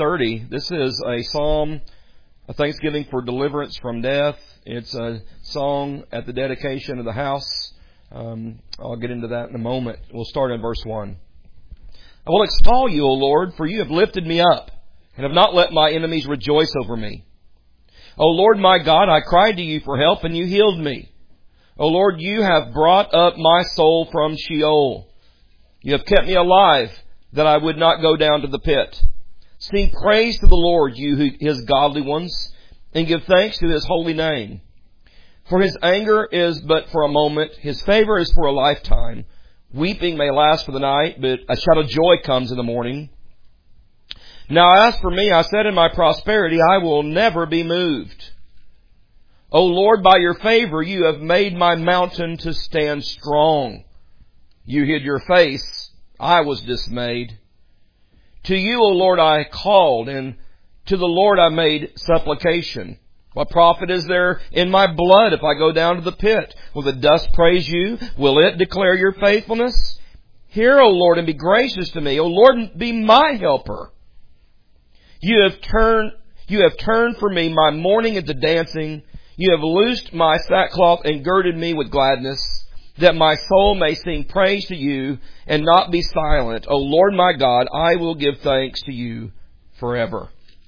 30. This is a psalm, a thanksgiving for deliverance from death. It's a song at the dedication of the house. I'll get into that in a moment. We'll start in verse 1. I will extol you, O Lord, for you have lifted me up, and have not let my enemies rejoice over me. O Lord my God, I cried to you for help, and you healed me. O Lord, you have brought up my soul from Sheol. You have kept me alive, that I would not go down to the pit. Sing praise to the Lord, you His godly ones, and give thanks to His holy name. For His anger is but for a moment, His favor is for a lifetime. Weeping may last for the night, but a shout of joy comes in the morning. Now as for me, I said in my prosperity, I will never be moved. O Lord, by your favor, you have made my mountain to stand strong. You hid your face. I was dismayed. To you, O Lord, I called, and to the Lord I made supplication. What profit is there in my blood if I go down to the pit? Will the dust praise you? Will it declare your faithfulness? Hear, O Lord, and be gracious to me. O Lord, be my helper. You have turned for me my mourning into dancing. You have loosed my sackcloth and girded me with gladness, that my soul may sing praise to you and not be silent. O Lord my God, I will give thanks to you forever.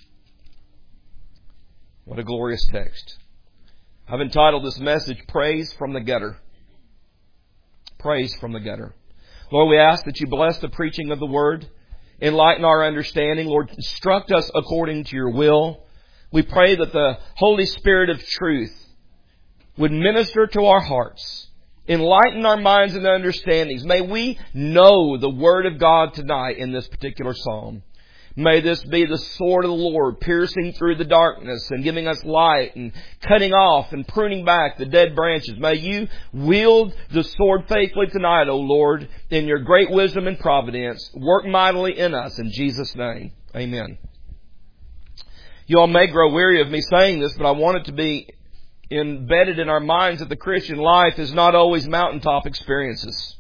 What a glorious text. I've entitled this message, Praise from the Gutter. Praise from the Gutter. Lord, we ask that you bless the preaching of the Word, enlighten our understanding. Lord, instruct us according to your will. We pray that the Holy Spirit of truth would minister to our hearts, enlighten our minds and understandings. May we know the Word of God tonight in this particular psalm. May this be the sword of the Lord, piercing through the darkness and giving us light and cutting off and pruning back the dead branches. May you wield the sword faithfully tonight, O Lord, in your great wisdom and providence. Work mightily in us in Jesus' name. Amen. You all may grow weary of me saying this, but I want it to be embedded in our minds that the Christian life is not always mountaintop experiences.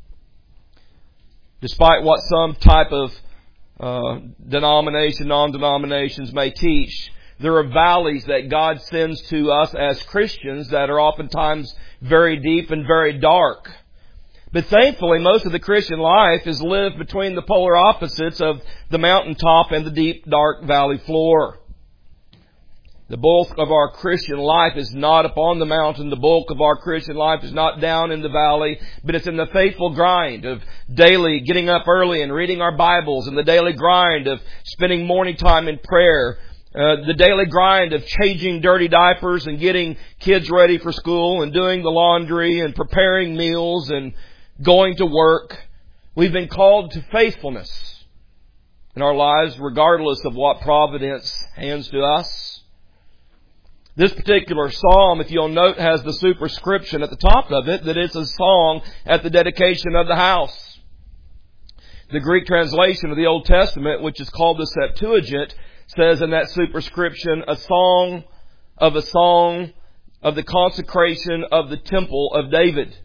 Despite what some type of non-denominations may teach, there are valleys that God sends to us as Christians that are oftentimes very deep and very dark. But thankfully, most of the Christian life is lived between the polar opposites of the mountaintop and the deep, dark valley floor. The bulk of our Christian life is not upon the mountain. The bulk of our Christian life is not down in the valley, but it's in the faithful grind of daily getting up early and reading our Bibles, and the daily grind of spending morning time in prayer, the daily grind of changing dirty diapers and getting kids ready for school and doing the laundry and preparing meals and going to work. We've been called to faithfulness in our lives regardless of what providence hands to us. This particular psalm, if you'll note, has the superscription at the top of it that it's a song at the dedication of the house. The Greek translation of the Old Testament, which is called the Septuagint, says in that superscription, a song of the consecration of the temple of David.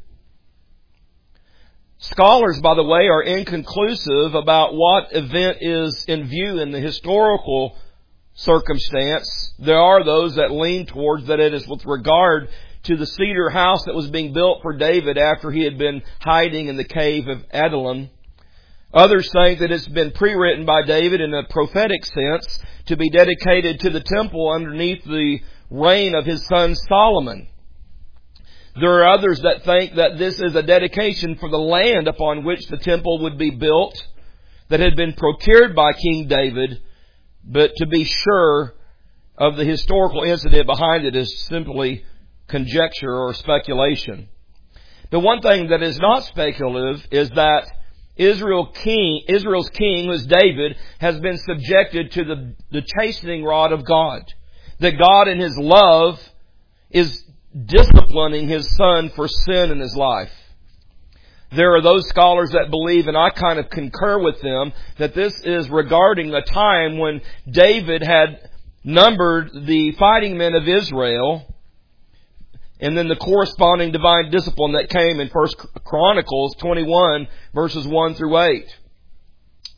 Scholars, by the way, are inconclusive about what event is in view in the historical circumstance. There are those that lean towards that it is with regard to the cedar house that was being built for David after he had been hiding in the cave of Adullam. Others think that it's been pre-written by David in a prophetic sense to be dedicated to the temple underneath the reign of his son Solomon. There are others that think that this is a dedication for the land upon which the temple would be built that had been procured by King David. But to be sure of the historical incident behind it is simply conjecture or speculation. The one thing that is not speculative is that Israel's king, who is David, has been subjected to the chastening rod of God. That God in His love is disciplining His son for sin in his life. There are those scholars that believe, and I kind of concur with them, that this is regarding the time when David had numbered the fighting men of Israel, and then the corresponding divine discipline that came in 1 Chronicles 21, verses 1 through 8.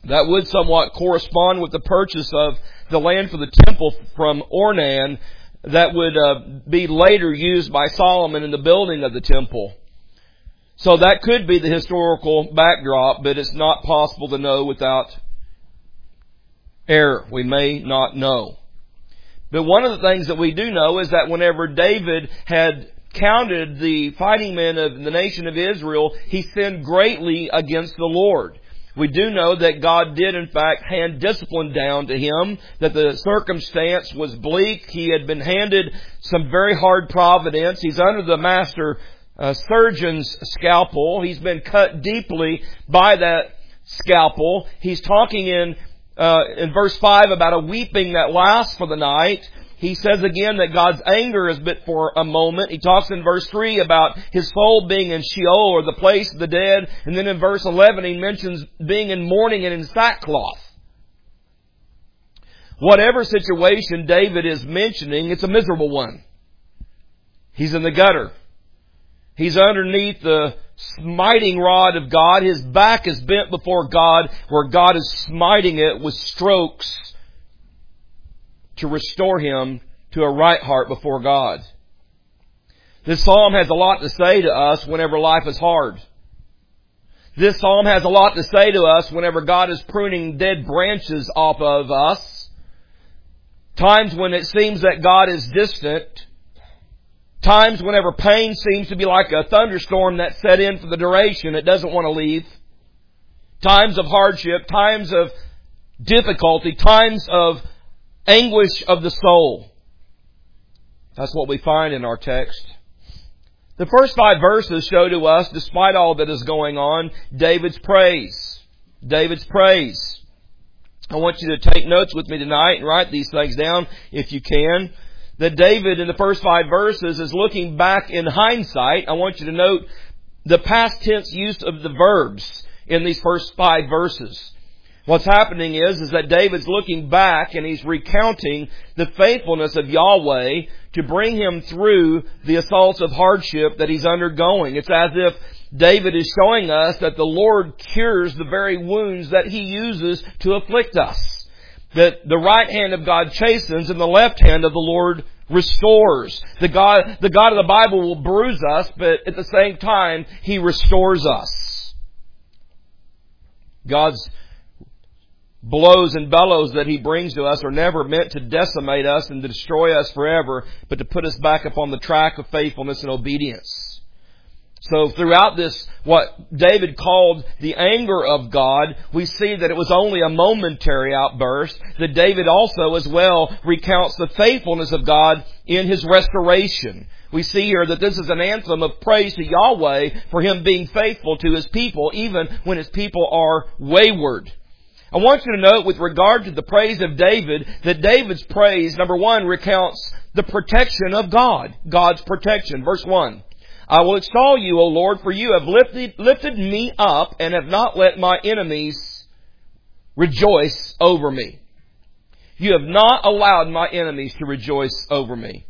That would somewhat correspond with the purchase of the land for the temple from Ornan that would be later used by Solomon in the building of the temple. So that could be the historical backdrop, but it's not possible to know without error. We may not know. But one of the things that we do know is that whenever David had counted the fighting men of the nation of Israel, he sinned greatly against the Lord. We do know that God did in fact hand discipline down to him, that the circumstance was bleak. He had been handed some very hard providence. He's under the master surgeon's scalpel. He's been cut deeply by that scalpel. He's talking in verse 5 about a weeping that lasts for the night. He says again that God's anger is but for a moment. He talks in verse 3 about his soul being in Sheol, or the place of the dead. And then in verse 11 he mentions being in mourning and in sackcloth. Whatever situation David is mentioning, it's a miserable one. He's in the gutter. He's underneath the smiting rod of God. His back is bent before God, where God is smiting it with strokes to restore him to a right heart before God. This psalm has a lot to say to us whenever life is hard. This psalm has a lot to say to us whenever God is pruning dead branches off of us. Times when it seems that God is distant. Times whenever pain seems to be like a thunderstorm that set in for the duration. It doesn't want to leave. Times of hardship, times of difficulty, times of anguish of the soul. That's what we find in our text. The first 5 verses show to us, despite all that is going on, David's praise. David's praise. I want you to take notes with me tonight and write these things down if you can. That David in the first 5 verses is looking back in hindsight. I want you to note the past tense use of the verbs in these first 5 verses. What's happening is that David's looking back and he's recounting the faithfulness of Yahweh to bring him through the assaults of hardship that he's undergoing. It's as if David is showing us that the Lord cures the very wounds that he uses to afflict us. That the right hand of God chastens and the left hand of the Lord restores. The God of the Bible will bruise us, but at the same time, He restores us. God's blows and bellows that He brings to us are never meant to decimate us and to destroy us forever, but to put us back upon the track of faithfulness and obedience. So throughout this, what David called the anger of God, we see that it was only a momentary outburst, that David also as well recounts the faithfulness of God in His restoration. We see here that this is an anthem of praise to Yahweh for Him being faithful to His people, even when His people are wayward. I want you to note with regard to the praise of David, that David's praise, number one, recounts the protection of God. God's protection. Verse 1. I will extol you, O Lord, for you have lifted me up and have not let my enemies rejoice over me. You have not allowed my enemies to rejoice over me.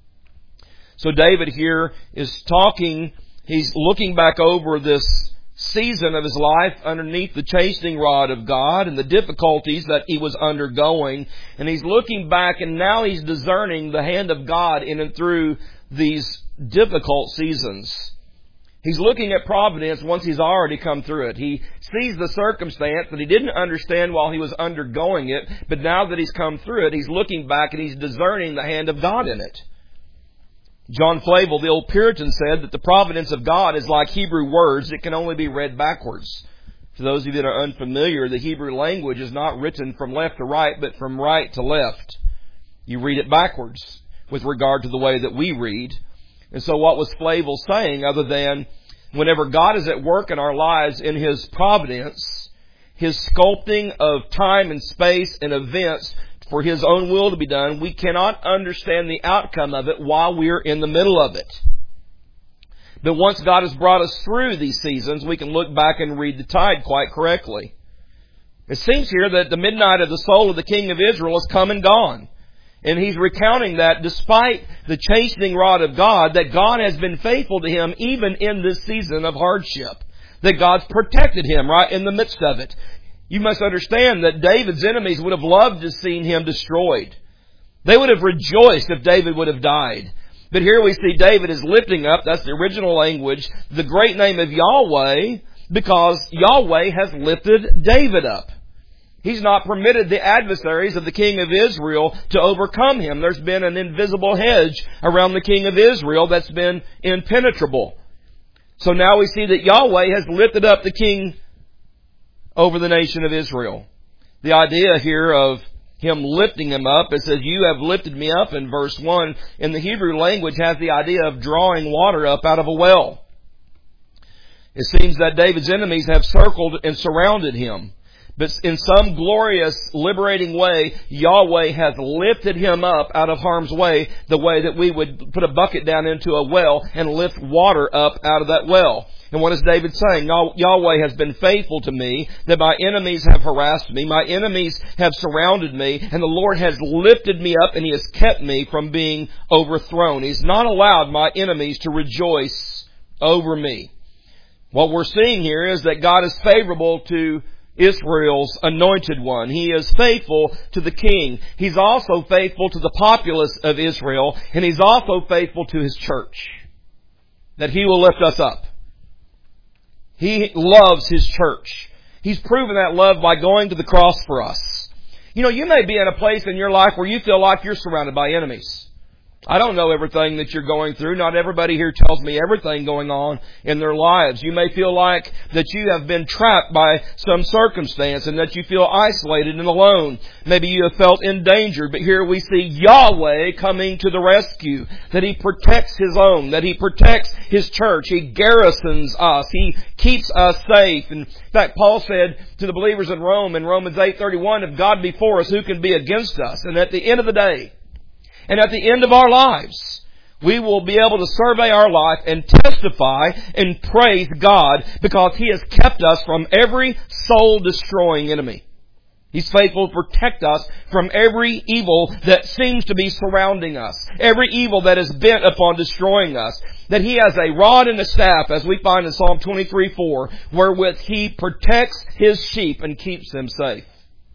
So David here is talking, he's looking back over this season of his life underneath the chastening rod of God and the difficulties that he was undergoing. And he's looking back and now he's discerning the hand of God in and through these difficult seasons. He's looking at providence once he's already come through it. He sees the circumstance that he didn't understand while he was undergoing it, but now that he's come through it, he's looking back and he's discerning the hand of God in it. John Flavel, the old Puritan, said that the providence of God is like Hebrew words. It can only be read backwards. For those of you that are unfamiliar, the Hebrew language is not written from left to right, but from right to left. You read it backwards with regard to the way that we read. And so what was Flavel saying other than whenever God is at work in our lives in His providence, His sculpting of time and space and events for His own will to be done, we cannot understand the outcome of it while we're in the middle of it. But once God has brought us through these seasons, we can look back and read the tide quite correctly. It seems here that the midnight of the soul of the king of Israel has come and gone. And he's recounting that despite the chastening rod of God, that God has been faithful to him even in this season of hardship. That God's protected him right in the midst of it. You must understand that David's enemies would have loved to have seen him destroyed. They would have rejoiced if David would have died. But here we see David is lifting up, that's the original language, the great name of Yahweh, because Yahweh has lifted David up. He's not permitted the adversaries of the king of Israel to overcome him. There's been an invisible hedge around the king of Israel that's been impenetrable. So now we see that Yahweh has lifted up the king over the nation of Israel. The idea here of him lifting him up, it says, you have lifted me up in verse 1. In the Hebrew language has the idea of drawing water up out of a well. It seems that David's enemies have circled and surrounded him. But in some glorious, liberating way, Yahweh has lifted him up out of harm's way, the way that we would put a bucket down into a well and lift water up out of that well. And what is David saying? Yahweh has been faithful to me, that my enemies have harassed me, my enemies have surrounded me, and the Lord has lifted me up and He has kept me from being overthrown. He's not allowed my enemies to rejoice over me. What we're seeing here is that God is favorable to Israel's anointed one. He is faithful to the king. He's also faithful to the populace of Israel, and He's also faithful to His church, that He will lift us up. He loves His church. He's proven that love by going to the cross for us. You know, you may be in a place in your life where you feel like you're surrounded by enemies. I don't know everything that you're going through. Not everybody here tells me everything going on in their lives. You may feel like that you have been trapped by some circumstance and that you feel isolated and alone. Maybe you have felt in danger, but here we see Yahweh coming to the rescue, that He protects His own, that He protects His church. He garrisons us. He keeps us safe. In fact, Paul said to the believers in Rome in Romans 8:31, if God be for us, who can be against us? And at the end of the day, and at the end of our lives, we will be able to survey our life and testify and praise God because He has kept us from every soul-destroying enemy. He's faithful to protect us from every evil that seems to be surrounding us, every evil that is bent upon destroying us. That He has a rod and a staff, as we find in Psalm 23:4, wherewith He protects His sheep and keeps them safe.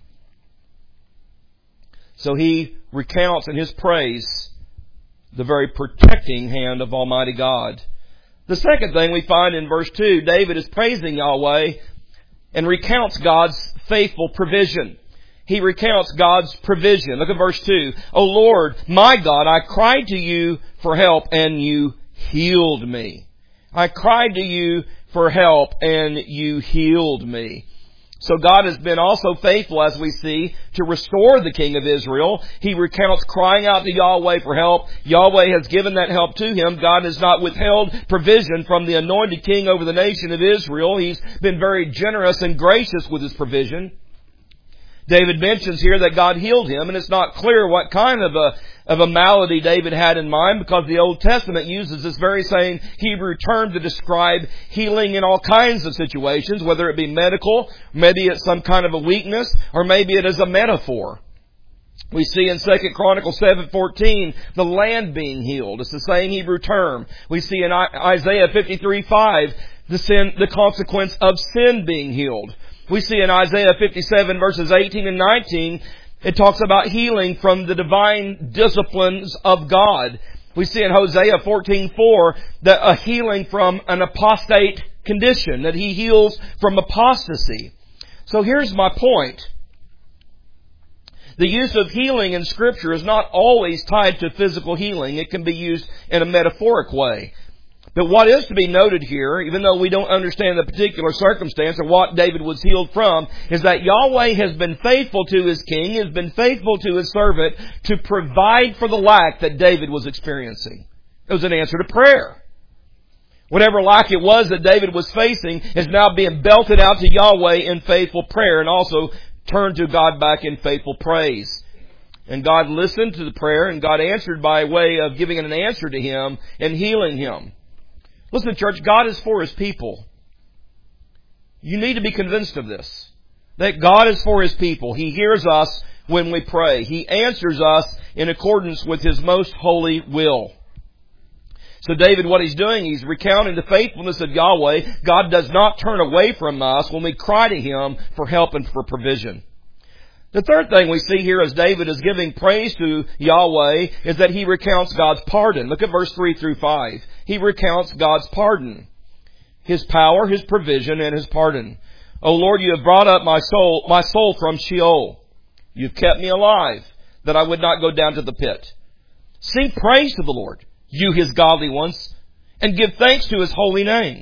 So He recounts in His praise the very protecting hand of Almighty God. The second thing we find in verse 2, David is praising Yahweh and recounts God's faithful provision. He recounts God's provision. Look at verse 2. O Lord, my God, I cried to You for help and You healed me. I cried to You for help and You healed me. So God has been also faithful, as we see, to restore the king of Israel. He recounts crying out to Yahweh for help. Yahweh has given that help to him. God has not withheld provision from the anointed king over the nation of Israel. He's been very generous and gracious with His provision. David mentions here that God healed him, and it's not clear what kind of a malady David had in mind, because the Old Testament uses this very same Hebrew term to describe healing in all kinds of situations, whether it be medical, maybe it's some kind of a weakness, or maybe it is a metaphor. We see in 2 Chronicles 7:14 the land being healed. It's the same Hebrew term. We see in Isaiah 53:5 the consequence of sin being healed. We see in Isaiah 57 verses 18 and 19, it talks about healing from the divine disciplines of God. We see in Hosea 14:4 that a healing from an apostate condition, that He heals from apostasy. So here's my point. The use of healing in Scripture is not always tied to physical healing. It can be used in a metaphoric way. But what is to be noted here, even though we don't understand the particular circumstance of what David was healed from, is that Yahweh has been faithful to His king, has been faithful to His servant to provide for the lack that David was experiencing. It was an answer to prayer. Whatever lack it was that David was facing is now being belted out to Yahweh in faithful prayer, and also turned to God back in faithful praise. And God listened to the prayer, and God answered by way of giving an answer to him and healing him. Listen, church, God is for His people. You need to be convinced of this, that God is for His people. He hears us when we pray. He answers us in accordance with His most holy will. So David, what he's doing, he's recounting the faithfulness of Yahweh. God does not turn away from us when we cry to Him for help and for provision. The third thing we see here as David is giving praise to Yahweh is that he recounts God's pardon. Look at verse 3 through 5. He recounts God's pardon, His power, His provision, and His pardon. O Lord, You have brought up my soul from Sheol. You've kept me alive, that I would not go down to the pit. Sing praise to the Lord, you His godly ones, and give thanks to His holy name.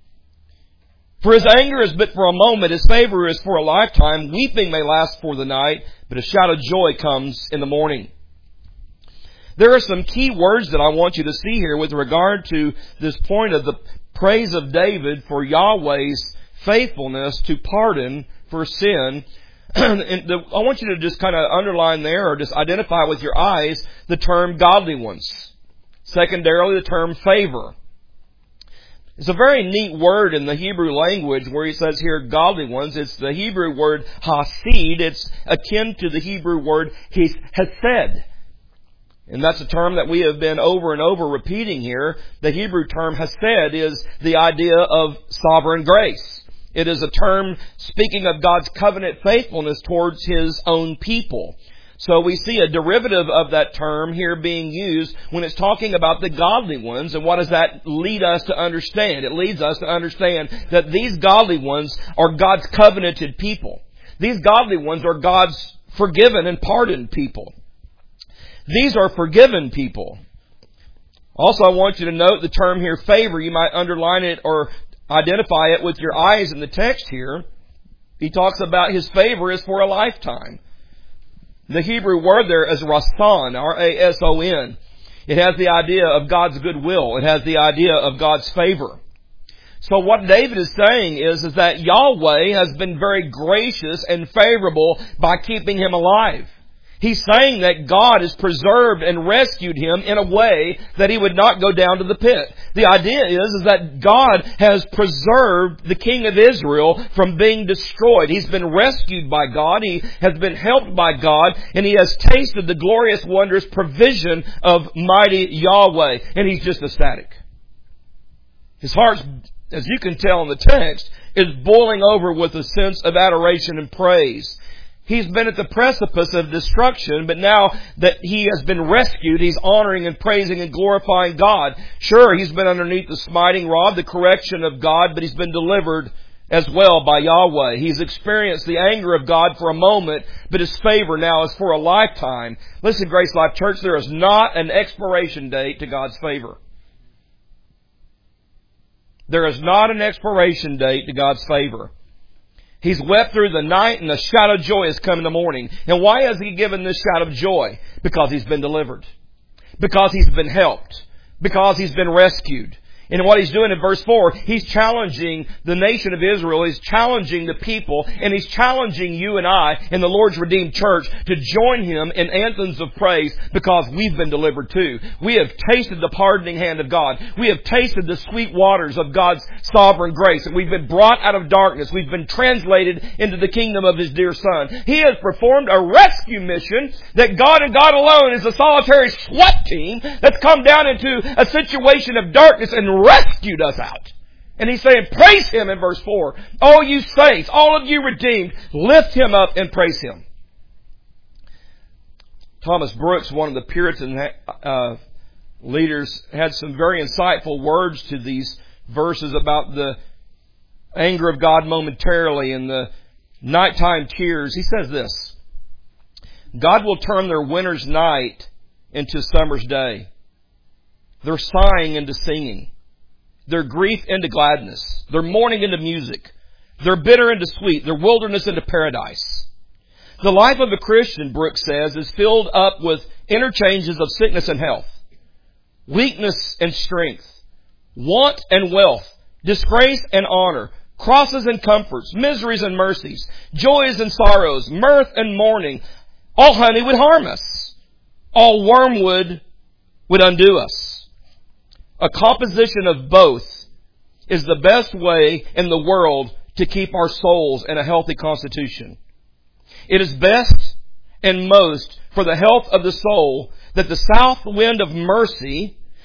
For His anger is but for a moment, His favor is for a lifetime. Weeping may last for the night, but a shout of joy comes in the morning. There are some key words that I want you to see here with regard to this point of the praise of David for Yahweh's faithfulness to pardon for sin. I want you to just kind of underline there or just identify with your eyes the term godly ones. Secondarily, the term favor. It's a very neat word in the Hebrew language where he says here godly ones. It's the Hebrew word hasid. It's akin to the Hebrew word hesed. And that's a term that we have been over and over repeating here. The Hebrew term hesed is the idea of sovereign grace. It is a term speaking of God's covenant faithfulness towards His own people. So we see a derivative of that term here being used when it's talking about the godly ones. And what does that lead us to understand? It leads us to understand that these godly ones are God's covenanted people. These godly ones are God's forgiven and pardoned people. These are forgiven people. Also, I want you to note the term here, favor. You might underline it or identify it with your eyes in the text here. He talks about His favor is for a lifetime. The Hebrew word there is rason, R-A-S-O-N. It has the idea of God's goodwill. It has the idea of God's favor. So what David is saying is that Yahweh has been very gracious and favorable by keeping him alive. He's saying that God has preserved and rescued him in a way that he would not go down to the pit. The idea is that God has preserved the king of Israel from being destroyed. He's been rescued by God. He has been helped by God. And he has tasted the glorious, wondrous provision of mighty Yahweh. And he's just ecstatic. His heart, as you can tell in the text, is boiling over with a sense of adoration and praise. He's been at the precipice of destruction, but now that he has been rescued, he's honoring and praising and glorifying God. Sure, he's been underneath the smiting rod, the correction of God, but he's been delivered as well by Yahweh. He's experienced the anger of God for a moment, but His favor now is for a lifetime. Listen, Grace Life Church, there is not an expiration date to God's favor. There is not an expiration date to God's favor. He's wept through the night and a shout of joy has come in the morning. And why has He given this shout of joy? Because He's been delivered. Because He's been helped. Because He's been rescued. And what He's doing in verse 4, He's challenging the nation of Israel. He's challenging the people. And He's challenging you and I in the Lord's redeemed church to join Him in anthems of praise because we've been delivered too. We have tasted the pardoning hand of God. We have tasted the sweet waters of God's sovereign grace. And we've been brought out of darkness. We've been translated into the kingdom of His dear Son. He has performed a rescue mission that God and God alone is a solitary SWAT team that's come down into a situation of darkness and rescued us out. And He's saying, praise Him in verse 4. All you saints, all of you redeemed, lift Him up and praise Him. Thomas Brooks, one of the Puritan leaders, had some very insightful words to these verses about the anger of God momentarily and the nighttime tears. He says this: God will turn their winter's night into summer's day, their sighing into singing, their grief into gladness, their mourning into music, their bitter into sweet, their wilderness into paradise. The life of a Christian, Brooks says, is filled up with interchanges of sickness and health, weakness and strength, want and wealth, disgrace and honor, crosses and comforts, miseries and mercies, joys and sorrows, mirth and mourning. All honey would harm us. All wormwood would undo us. A composition of both is the best way in the world to keep our souls in a healthy constitution. It is best and most for the health of the soul that the south wind of mercy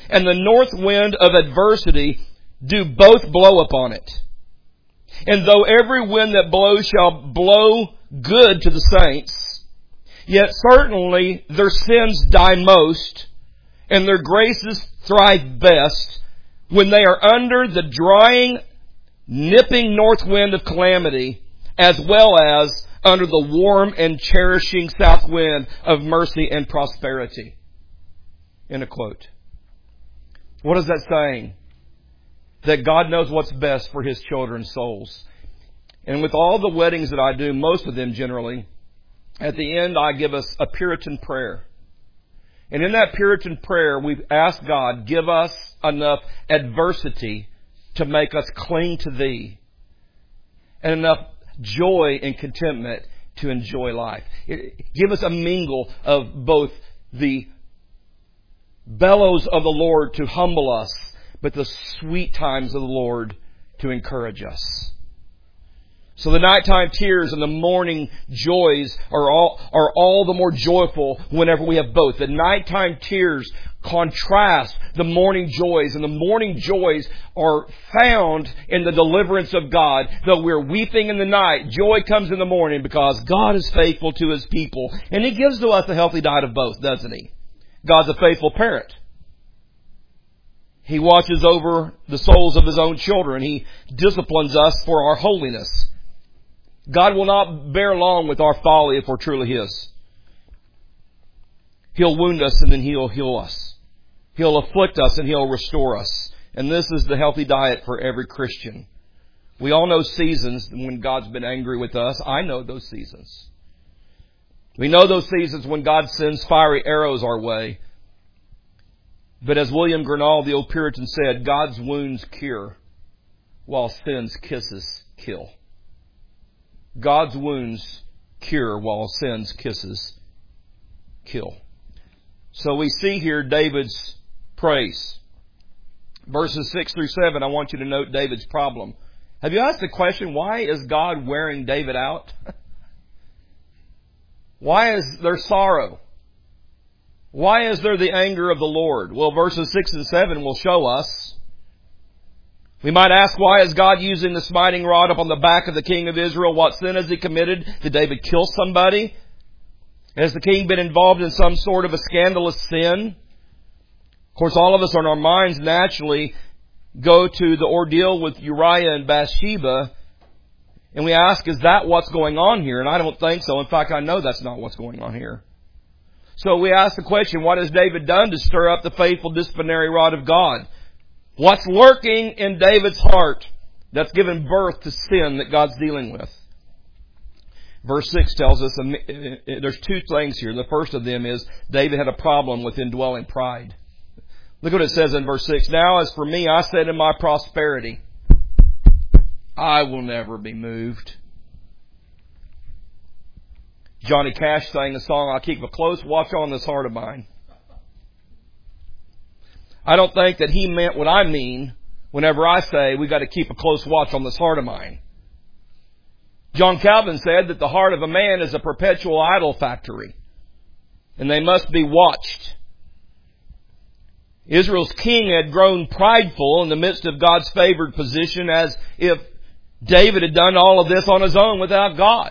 and the north wind of adversity do both blow upon it. And though every wind that blows shall blow good to the saints, yet certainly their sins die most, and their graces thrive best when they are under the drying, nipping north wind of calamity, as well as under the warm and cherishing south wind of mercy and prosperity. End of quote. What is that saying? That God knows what's best for His children's souls. And with all the weddings that I do, most of them generally, at the end I give us a Puritan prayer. And in that Puritan prayer, we ask God, give us enough adversity to make us cling to Thee, and enough joy and contentment to enjoy life. Give us a mingle of both the bellows of the Lord to humble us, but the sweet times of the Lord to encourage us. So the nighttime tears and the morning joys are all the more joyful whenever we have both. The nighttime tears contrast the morning joys, and the morning joys are found in the deliverance of God. Though we're weeping in the night, joy comes in the morning because God is faithful to His people. And He gives to us a healthy diet of both, doesn't He? God's a faithful parent. He watches over the souls of His own children. He disciplines us for our holiness. God will not bear long with our folly if we're truly His. He'll wound us and then He'll heal us. He'll afflict us and He'll restore us. And this is the healthy diet for every Christian. We all know seasons when God's been angry with us. I know those seasons. We know those seasons when God sends fiery arrows our way. But as William Gurnall, the old Puritan, said, God's wounds cure, while sin's kisses kill. God's wounds cure, while sin's kisses kill. So we see here David's praise. Verses 6 through 7, I want you to note David's problem. Have you asked the question, why is God wearing David out? Why is there sorrow? Why is there the anger of the Lord? Well, verses 6 and 7 will show us. We might ask, why is God using the smiting rod upon the back of the king of Israel? What sin has he committed? Did David kill somebody? Has the king been involved in some sort of a scandalous sin? Of course, all of us on our minds naturally go to the ordeal with Uriah and Bathsheba, and we ask, is that what's going on here? And I don't think so. In fact, I know that's not what's going on here. So we ask the question, what has David done to stir up the faithful disciplinary rod of God? What's lurking in David's heart that's given birth to sin that God's dealing with? Verse 6 tells us there's two things here. The first of them is David had a problem with indwelling pride. Look what it says in verse 6. Now as for me, I said in my prosperity, I will never be moved. Johnny Cash sang a song, I'll keep a close watch on this heart of mine. I don't think that he meant what I mean whenever I say we got to keep a close watch on this heart of mine. John Calvin said that the heart of a man is a perpetual idol factory, and they must be watched. Israel's king had grown prideful in the midst of God's favored position, as if David had done all of this on his own without God.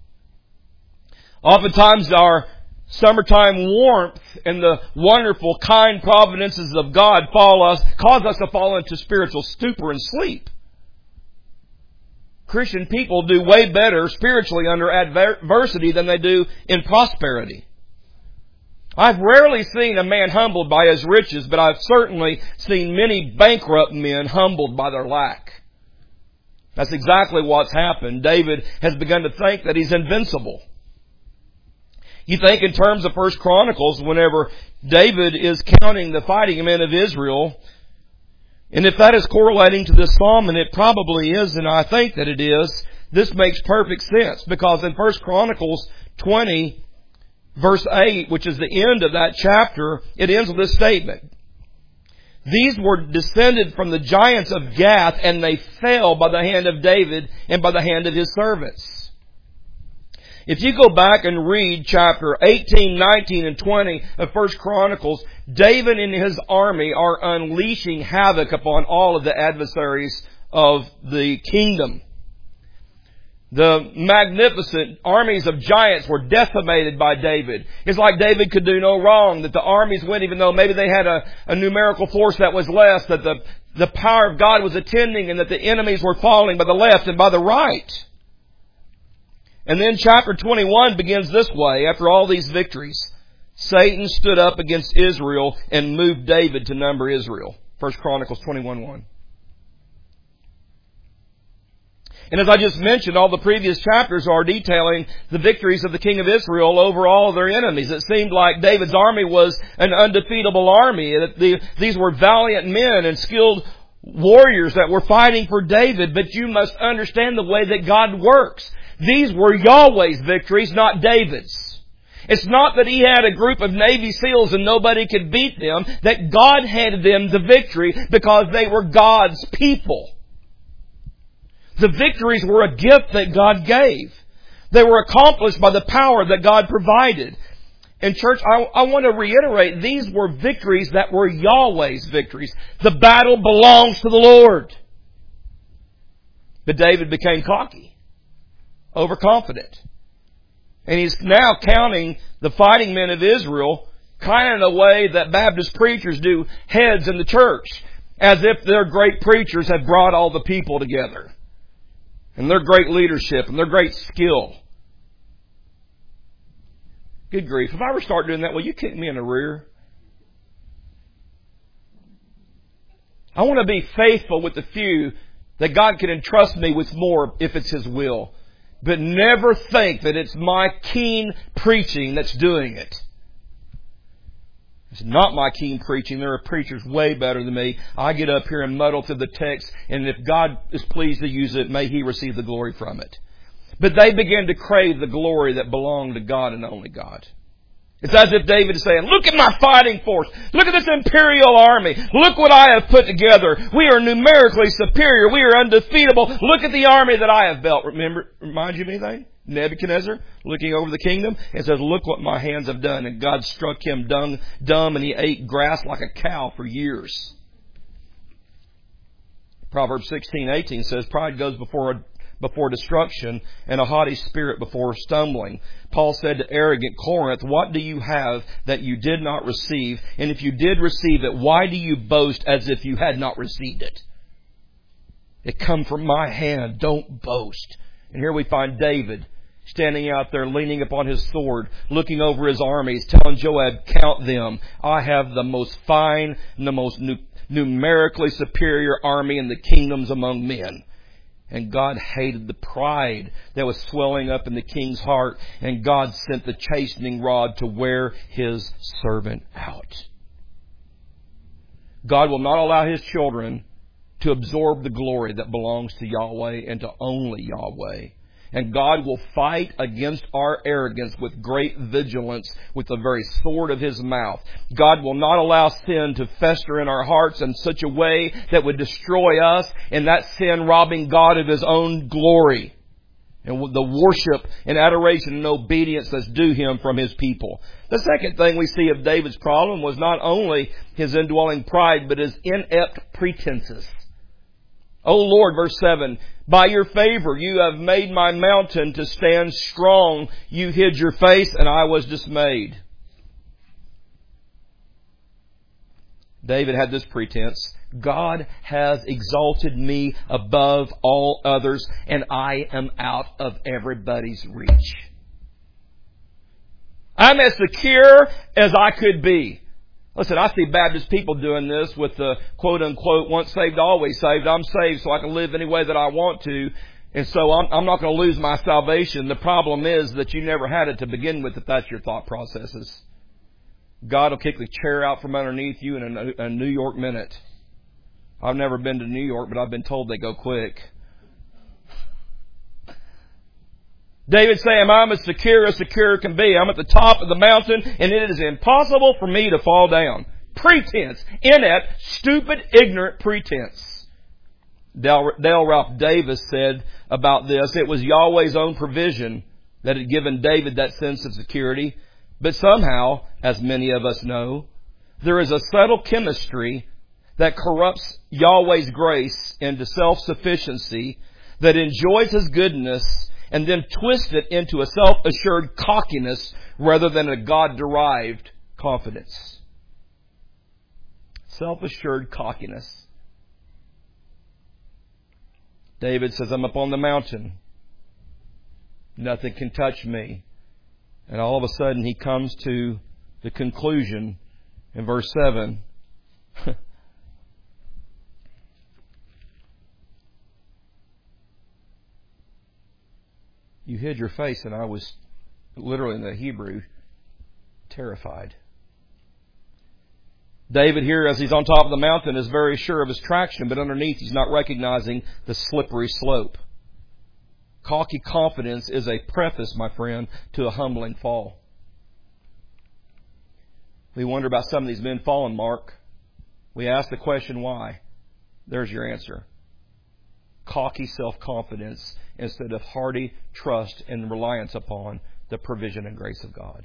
Oftentimes our summertime warmth and the wonderful, kind providences of God cause us to fall into spiritual stupor and sleep. Christian people do way better spiritually under adversity than they do in prosperity. I've rarely seen a man humbled by his riches, but I've certainly seen many bankrupt men humbled by their lack. That's exactly what's happened. David has begun to think that he's invincible. You think in terms of 1 Chronicles, whenever David is counting the fighting men of Israel, and if that is correlating to this psalm, and it probably is, and I think that it is, this makes perfect sense. Because in 1 Chronicles 20, verse 8, which is the end of that chapter, it ends with this statement. These were descended from the giants of Gath, and they fell by the hand of David and by the hand of his servants. If you go back and read chapter 18, 19, and 20 of 1 Chronicles, David and his army are unleashing havoc upon all of the adversaries of the kingdom. The magnificent armies of giants were decimated by David. It's like David could do no wrong, that the armies went, even though maybe they had a numerical force that was less, that the power of God was attending, and that the enemies were falling by the left and by the right. And then chapter 21 begins this way. After all these victories, Satan stood up against Israel and moved David to number Israel. 1 Chronicles 21:1. And as I just mentioned, all the previous chapters are detailing the victories of the king of Israel over all of their enemies. It seemed like David's army was an undefeatable army. These were valiant men and skilled warriors that were fighting for David. But you must understand the way that God works. These were Yahweh's victories, not David's. It's not that he had a group of Navy SEALs and nobody could beat them, that God handed them the victory because they were God's people. The victories were a gift that God gave. They were accomplished by the power that God provided. And church, I want to reiterate, these were victories that were Yahweh's victories. The battle belongs to the Lord. But David became cocky, overconfident. And he's now counting the fighting men of Israel kind of in a way that Baptist preachers do heads in the church, as if their great preachers have brought all the people together. And their great leadership and their great skill. Good grief. If I ever start doing that, will you kick me in the rear? I want to be faithful with the few that God can entrust me with more if it's His will. But never think that it's my keen preaching that's doing it. It's not my keen preaching. There are preachers way better than me. I get up here and muddle through the text, and if God is pleased to use it, may He receive the glory from it. But they began to crave the glory that belonged to God and only God. It's as if David is saying, look at my fighting force. Look at this imperial army. Look what I have put together. We are numerically superior. We are undefeatable. Look at the army that I have built. Remind you of anything? Nebuchadnezzar looking over the kingdom and says, look what my hands have done. And God struck him dumb and he ate grass like a cow for years. Proverbs 16:18 says, pride goes before destruction and a haughty spirit before stumbling. Paul said to arrogant Corinth, what do you have that you did not receive? And if you did receive it, why do you boast as if you had not received it? It come from my hand. Don't boast. And here we find David standing out there leaning upon his sword, looking over his armies, telling Joab, count them. I have the most fine and the most numerically superior army in the kingdoms among men. And God hated the pride that was swelling up in the king's heart. And God sent the chastening rod to wear His servant out. God will not allow His children to absorb the glory that belongs to Yahweh and to only Yahweh. And God will fight against our arrogance with great vigilance with the very sword of His mouth. God will not allow sin to fester in our hearts in such a way that would destroy us, and that sin robbing God of His own glory and the worship and adoration and obedience that's due Him from His people. The second thing we see of David's problem was not only his indwelling pride, but his inept pretenses. O Lord, verse 7, by your favor you have made my mountain to stand strong. You hid your face and I was dismayed. David had this pretense. God has exalted me above all others and I am out of everybody's reach. I'm as secure as I could be. Listen, I see Baptist people doing this with the quote-unquote, once saved, always saved. I'm saved so I can live any way that I want to. And so I'm not going to lose my salvation. The problem is that you never had it to begin with if that's your thought processes. God will kick the chair out from underneath you in a New York minute. I've never been to New York, but I've been told they go quick. David saying, I'm as secure can be. I'm at the top of the mountain and it is impossible for me to fall down. Pretense. Inept, stupid, ignorant pretense. Dale Ralph Davis said about this, it was Yahweh's own provision that had given David that sense of security. But somehow, as many of us know, there is a subtle chemistry that corrupts Yahweh's grace into self-sufficiency, that enjoys His goodness and then twists it into a self-assured cockiness rather than a God-derived confidence. Self-assured cockiness. David says, I'm up on the mountain. Nothing can touch me. And all of a sudden he comes to the conclusion in verse 7. You hid your face, and I was, literally in the Hebrew, terrified. David here, as he's on top of the mountain, is very sure of his traction, but underneath he's not recognizing the slippery slope. Cocky confidence is a preface, my friend, to a humbling fall. We wonder about some of these men falling, Mark. We ask the question, why? There's your answer. Cocky self-confidence instead of hearty trust and reliance upon the provision and grace of God.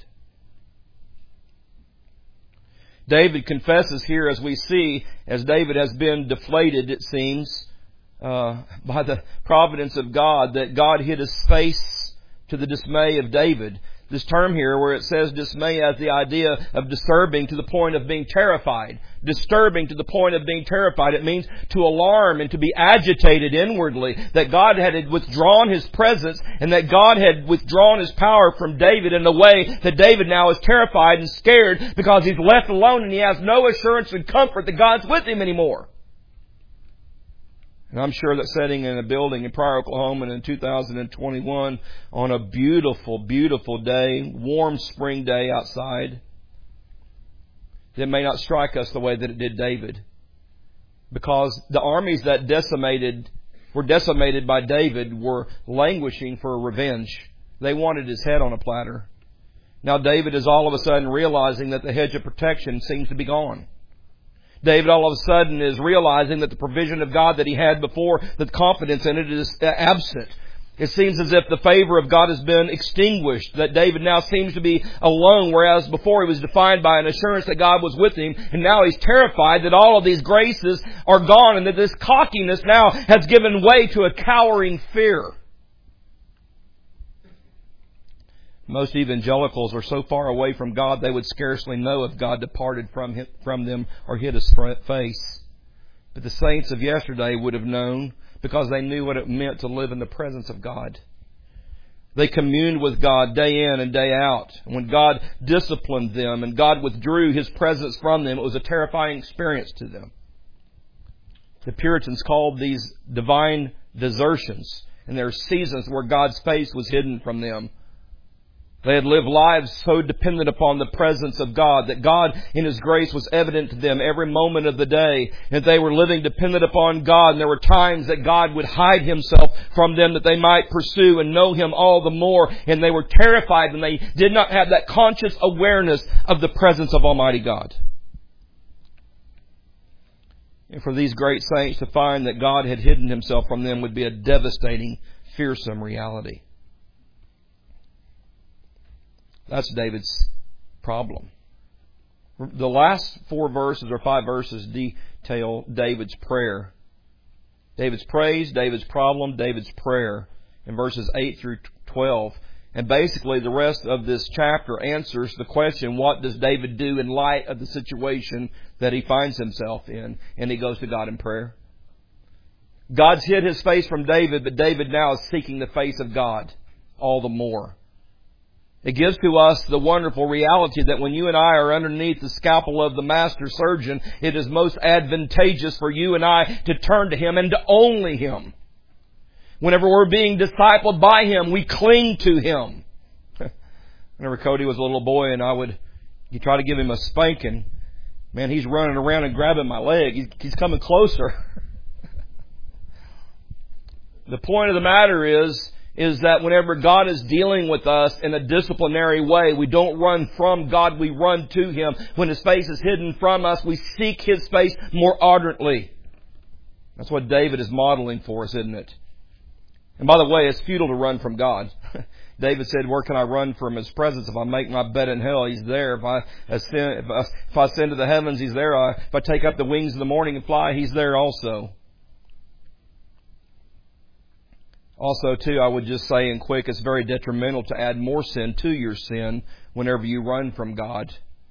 David confesses here, as we see, as David has been deflated, it seems, by the providence of God, that God hid His face to the dismay of David. This term here, where it says dismay, has the idea of disturbing to the point of being terrified. Disturbing to the point of being terrified. It means to alarm and to be agitated inwardly. That God had withdrawn His presence and that God had withdrawn His power from David in a way that David now is terrified and scared because he's left alone and he has no assurance and comfort that God's with him anymore. And I'm sure that sitting in a building in Pryor, Oklahoma in 2021 on a beautiful, beautiful day, warm spring day outside, it may not strike us the way that it did David. Because the armies that were decimated by David were languishing for revenge. They wanted his head on a platter. Now David is all of a sudden realizing that the hedge of protection seems to be gone. David all of a sudden is realizing that the provision of God that he had before, the confidence in it, is absent. It seems as if the favor of God has been extinguished, that David now seems to be alone, whereas before he was defined by an assurance that God was with him, and now he's terrified that all of these graces are gone and that this cockiness now has given way to a cowering fear. Most evangelicals are so far away from God they would scarcely know if God departed from them or hid His face. But the saints of yesterday would have known because they knew what it meant to live in the presence of God. They communed with God day in and day out. And when God disciplined them and God withdrew His presence from them, it was a terrifying experience to them. The Puritans called these divine desertions, and there are seasons where God's face was hidden from them. They had lived lives so dependent upon the presence of God that God in His grace was evident to them every moment of the day. And they were living dependent upon God. And there were times that God would hide Himself from them that they might pursue and know Him all the more. And they were terrified when they did not have that conscious awareness of the presence of Almighty God. And for these great saints to find that God had hidden Himself from them would be a devastating, fearsome reality. That's David's problem. The last 4 verses or 5 verses detail David's prayer. David's praise, David's problem, David's prayer in verses 8 through 12. And basically the rest of this chapter answers the question, what does David do in light of the situation that he finds himself in? And he goes to God in prayer. God's hid His face from David, but David now is seeking the face of God all the more. It gives to us the wonderful reality that when you and I are underneath the scalpel of the master surgeon, it is most advantageous for you and I to turn to Him and to only Him. Whenever we're being discipled by Him, we cling to Him. Whenever Cody was a little boy and you try to give him a spanking, man, he's running around and grabbing my leg. He's coming closer. The point of the matter is that whenever God is dealing with us in a disciplinary way, we don't run from God, we run to Him. When His face is hidden from us, we seek His face more ardently. That's what David is modeling for us, isn't it? And by the way, it's futile to run from God. David said, where can I run from His presence? If I make my bed in hell, He's there. If I ascend to the heavens, He's there. If I take up the wings of the morning and fly, He's there also. Also, too, I would just say in quick, it's very detrimental to add more sin to your sin whenever you run from God.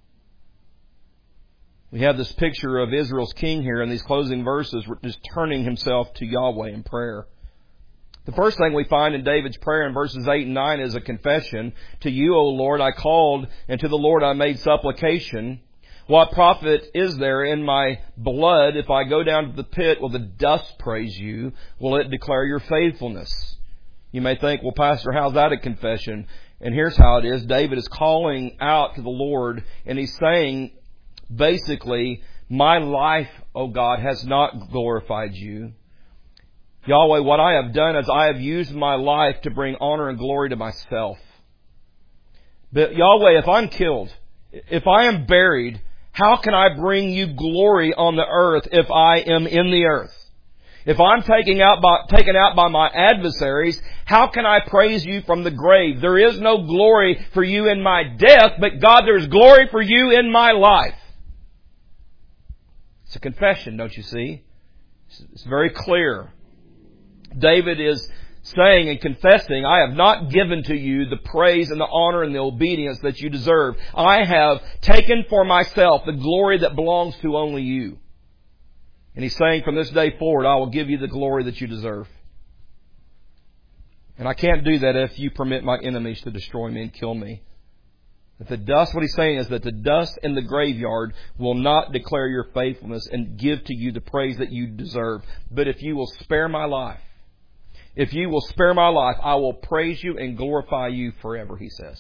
We have this picture of Israel's king here in these closing verses, just turning himself to Yahweh in prayer. The first thing we find in David's prayer in verses 8 and 9 is a confession. To You, O Lord, I called, and to the Lord I made supplication. What profit is there in my blood if I go down to the pit? Will the dust praise You? Will it declare Your faithfulness? You may think, well, Pastor, how's that a confession? And here's how it is. David is calling out to the Lord, and he's saying, basically, my life, O God, has not glorified You. Yahweh, what I have done is I have used my life to bring honor and glory to myself. But Yahweh, if I'm killed, if I am buried, how can I bring You glory on the earth if I am in the earth? If I'm taken out by my adversaries, how can I praise You from the grave? There is no glory for You in my death, but God, there's glory for You in my life. It's a confession, don't you see? It's very clear. David is saying and confessing, I have not given to You the praise and the honor and the obedience that You deserve. I have taken for myself the glory that belongs to only You. And he's saying, from this day forward, I will give You the glory that You deserve. And I can't do that if You permit my enemies to destroy me and kill me. That the dust, what he's saying is that the dust in the graveyard will not declare Your faithfulness and give to You the praise that You deserve. But if You will spare my life, if You will spare my life, I will praise You and glorify You forever, he says.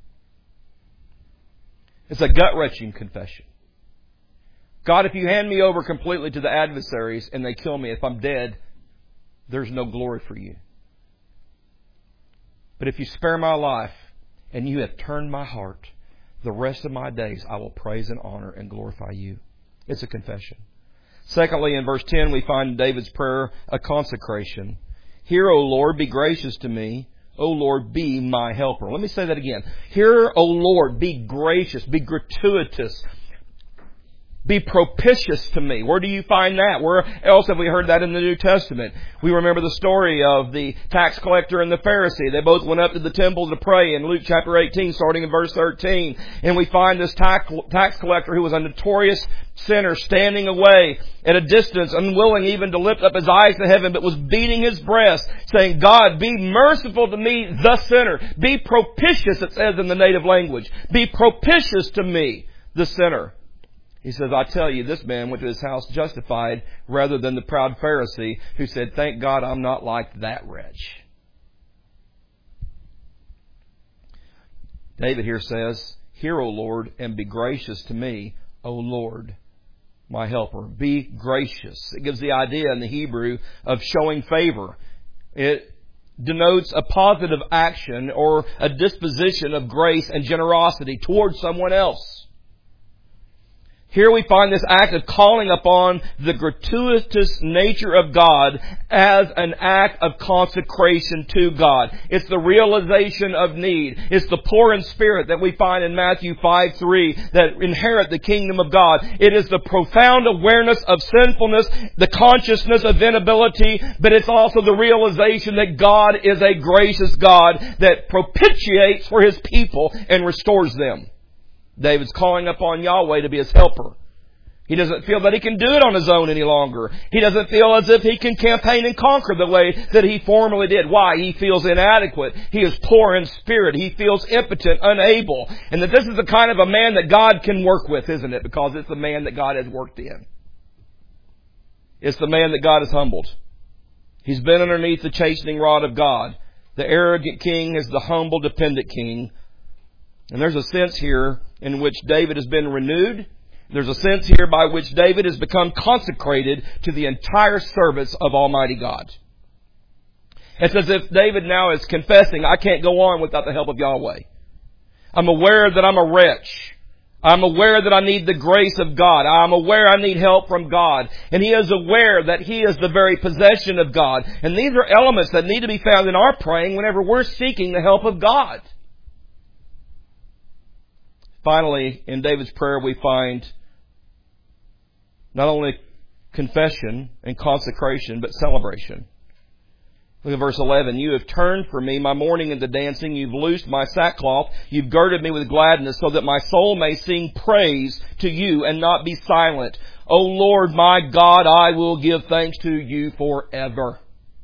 It's a gut-wrenching confession. God, if You hand me over completely to the adversaries and they kill me, if I'm dead, there's no glory for You. But if You spare my life and You have turned my heart, the rest of my days I will praise and honor and glorify You. It's a confession. Secondly, in verse 10, we find in David's prayer a consecration. Hear, O Lord, be gracious to me. O Lord, be my helper. Let me say that again. Hear, O Lord, be gracious, be gratuitous, be propitious to me. Where do you find that? Where else have we heard that in the New Testament? We remember the story of the tax collector and the Pharisee. They both went up to the temple to pray in Luke chapter 18, starting in verse 13. And we find this tax collector who was a notorious sinner standing away at a distance, unwilling even to lift up his eyes to heaven, but was beating his breast, saying, God, be merciful to me, the sinner. Be propitious, it says in the native language. Be propitious to me, the sinner. He says, I tell you, this man went to his house justified rather than the proud Pharisee who said, thank God I'm not like that wretch. David here says, hear, O Lord, and be gracious to me, O Lord, my helper. Be gracious. It gives the idea in the Hebrew of showing favor. It denotes a positive action or a disposition of grace and generosity towards someone else. Here we find this act of calling upon the gratuitous nature of God as an act of consecration to God. It's the realization of need. It's the poor in spirit that we find in Matthew 5:3 that inherit the kingdom of God. It is the profound awareness of sinfulness, the consciousness of inability, but it's also the realization that God is a gracious God that propitiates for His people and restores them. David's calling upon Yahweh to be his helper. He doesn't feel that he can do it on his own any longer. He doesn't feel as if he can campaign and conquer the way that he formerly did. Why? He feels inadequate. He is poor in spirit. He feels impotent, unable. And that this is the kind of a man that God can work with, isn't it? Because it's the man that God has worked in. It's the man that God has humbled. He's been underneath the chastening rod of God. The arrogant king is the humble, dependent king. And there's a sense here in which David has been renewed. There's a sense here by which David has become consecrated to the entire service of Almighty God. It's as if David now is confessing, I can't go on without the help of Yahweh. I'm aware that I'm a wretch. I'm aware that I need the grace of God. I'm aware I need help from God. And he is aware that he is the very possession of God. And these are elements that need to be found in our praying whenever we're seeking the help of God. Finally, in David's prayer, we find not only confession and consecration, but celebration. Look at verse 11. You have turned for me my mourning into dancing. You've loosed my sackcloth. You've girded me with gladness so that my soul may sing praise to you and not be silent. O Lord my God, I will give thanks to you forever.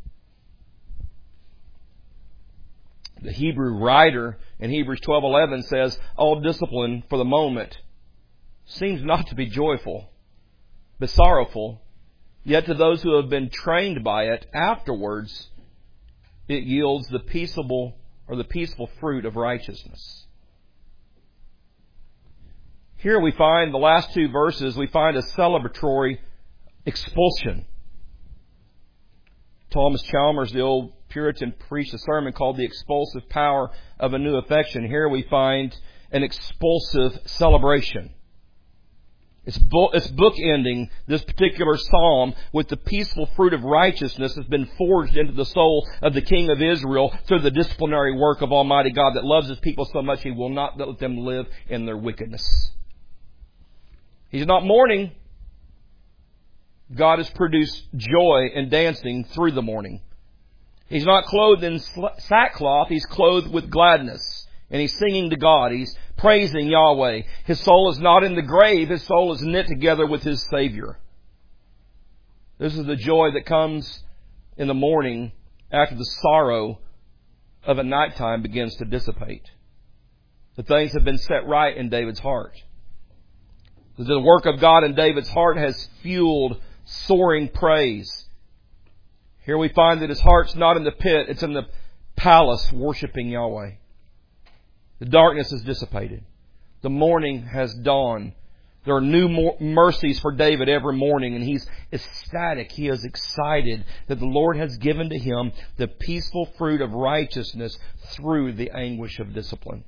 The Hebrew writer in Hebrews 12:11 says, all discipline for the moment seems not to be joyful, but sorrowful. Yet to those who have been trained by it afterwards, it yields the peaceable fruit of righteousness. Here we find the last two verses, we find a celebratory expulsion. Thomas Chalmers, the old Puritan, preached a sermon called The Expulsive Power of a New Affection. Here we find an expulsive celebration. It's bookending this particular psalm with the peaceful fruit of righteousness that's been forged into the soul of the King of Israel through the disciplinary work of Almighty God that loves His people so much He will not let them live in their wickedness. He's not mourning. God has produced joy and dancing through the mourning. He's not clothed in sackcloth. He's clothed with gladness. And he's singing to God. He's praising Yahweh. His soul is not in the grave. His soul is knit together with his Savior. This is the joy that comes in the morning after the sorrow of a nighttime begins to dissipate. The things have been set right in David's heart. The work of God in David's heart has fueled soaring praise. Here we find that his heart's not in the pit. It's in the palace worshiping Yahweh. The darkness is dissipated. The morning has dawned. There are new mercies for David every morning, and he's ecstatic. He is excited that the Lord has given to him the peaceful fruit of righteousness through the anguish of discipline.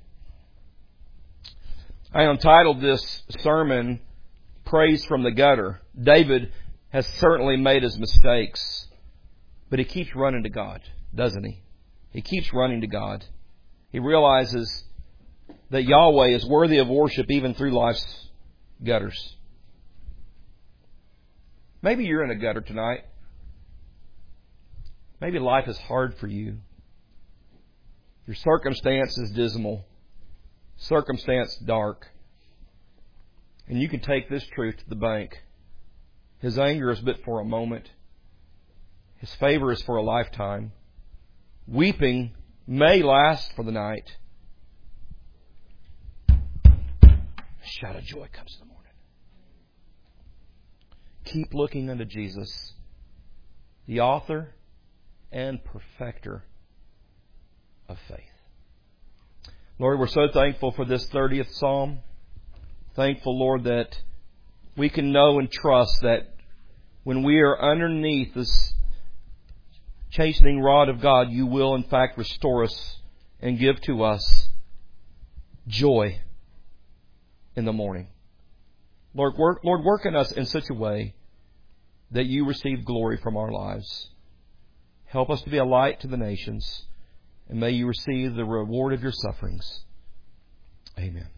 I entitled this sermon, Praise from the Gutter. David has certainly made his mistakes, but he keeps running to God, doesn't he? He keeps running to God. He realizes that Yahweh is worthy of worship even through life's gutters. Maybe you're in a gutter tonight. Maybe life is hard for you. Your circumstance is dismal. Circumstance dark. And you can take this truth to the bank. His anger is but for a moment. His favor is for a lifetime. Weeping may last for the night. A shout of joy comes in the morning. Keep looking unto Jesus, the author and perfecter of faith. Lord, we're so thankful for this 30th Psalm. Thankful, Lord, that we can know and trust that when we are underneath this chastening rod of God, you will in fact restore us and give to us joy in the morning. Lord, work in us in such a way that you receive glory from our lives. Help us to be a light to the nations, and may you receive the reward of your sufferings. Amen.